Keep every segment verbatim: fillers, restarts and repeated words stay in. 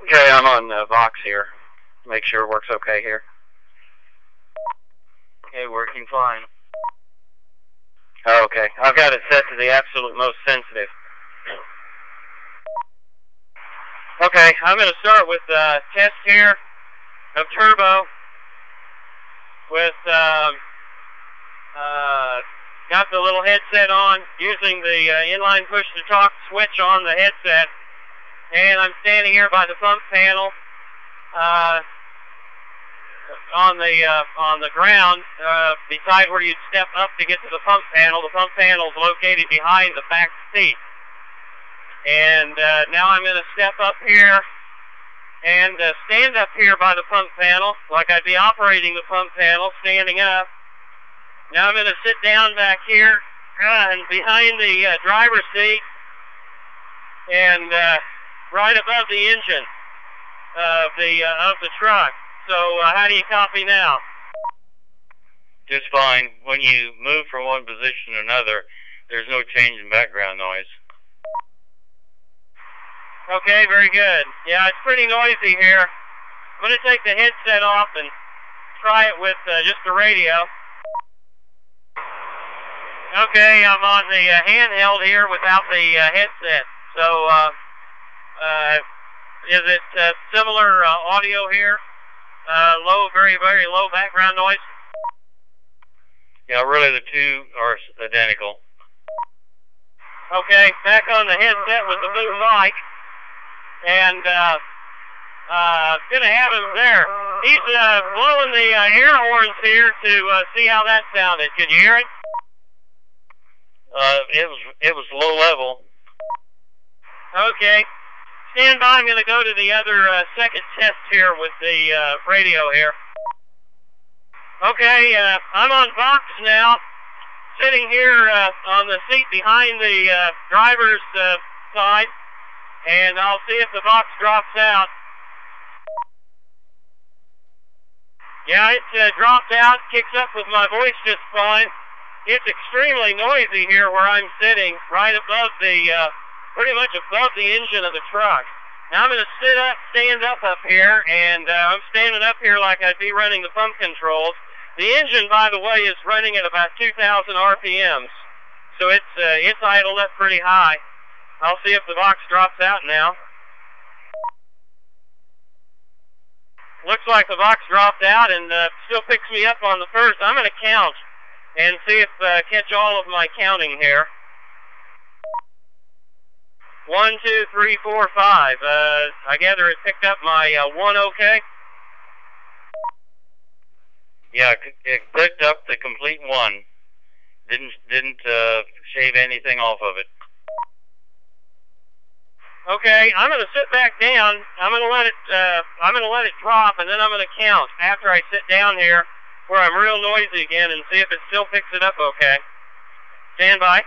Okay, I'm on uh, Vox here. Make sure it works okay here. Okay, working fine. Oh, okay. I've got it set to the absolute most sensitive. Okay, I'm going to start with uh, test here of turbo with, um, uh, got the little headset on, using the uh, inline push-to-talk switch on the headset, and I'm standing here by the pump panel, uh, on the uh, on the ground, uh, beside where you'd step up to get to the pump panel. The pump panel is located behind the back seat. And uh, now I'm going to step up here and uh, stand up here by the pump panel, like I'd be operating the pump panel, standing up. Now I'm going to sit down back here uh, and behind the uh, driver's seat and uh, right above the engine of the uh, of the truck. So uh, how do you copy now? Just fine. When you move from one position to another, there's no change in background noise. Okay, very good. Yeah, it's pretty noisy here. I'm going to take the headset off and try it with uh, just the radio. Okay, I'm on the uh, handheld here without the uh, headset. So, uh, uh, is it uh, similar uh, audio here? Uh, low, very, very low background noise? Yeah, really the two are identical. Okay, back on the headset with the blue mic. And, uh, uh, gonna have him there. He's, uh, blowing the uh, air horns here to, uh, see how that sounded. Could you hear it? Uh, it was, it was low level. Okay. Stand by, I'm gonna go to the other, uh, second test here with the, uh, radio here. Okay, uh, I'm on Vox now. Sitting here, uh, on the seat behind the, uh, driver's, uh, side. And I'll see if the Vox drops out. Yeah, it uh, dropped out, kicks up with my voice just fine. It's extremely noisy here where I'm sitting, right above the, uh, pretty much above the engine of the truck. Now I'm going to sit up, stand up up here, and uh, I'm standing up here like I'd be running the pump controls. The engine, by the way, is running at about two thousand R P Ms, so it's uh, it's idled up pretty high. I'll see if the Vox drops out now. Looks like the Vox dropped out and uh, still picks me up on the first. I'm going to count and see if uh, catch all of my counting here. One, two, three, four, five. Uh, I gather it picked up my uh, one okay? Yeah, it picked up the complete one. Didn't didn't uh, shave anything off of it. Okay, I'm going to sit back down. I'm going to let it. Uh, I'm going to let it drop, and then I'm going to count after I sit down here, where I'm real noisy again, and see if it still picks it up. Okay. Stand by.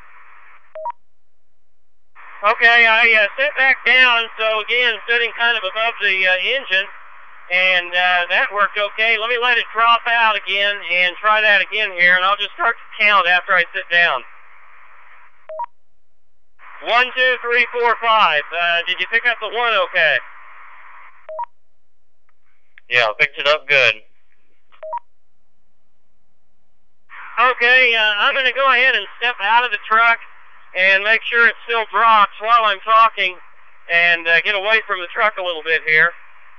Okay, I uh, sit back down. So again, sitting kind of above the uh, engine, and uh, that worked okay. Let me let it drop out again, and try that again here, and I'll just start to count after I sit down. One, two, three, four, five. Uh, did you pick up the one okay? Yeah, I picked it up good. Okay, uh, I'm going to go ahead and step out of the truck and make sure it still drops while I'm talking and uh, get away from the truck a little bit here.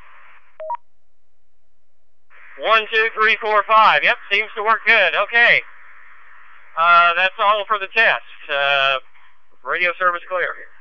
One, two, three, four, five. Yep, seems to work good. Okay. Uh, that's all for the test. Uh, Radio service clear.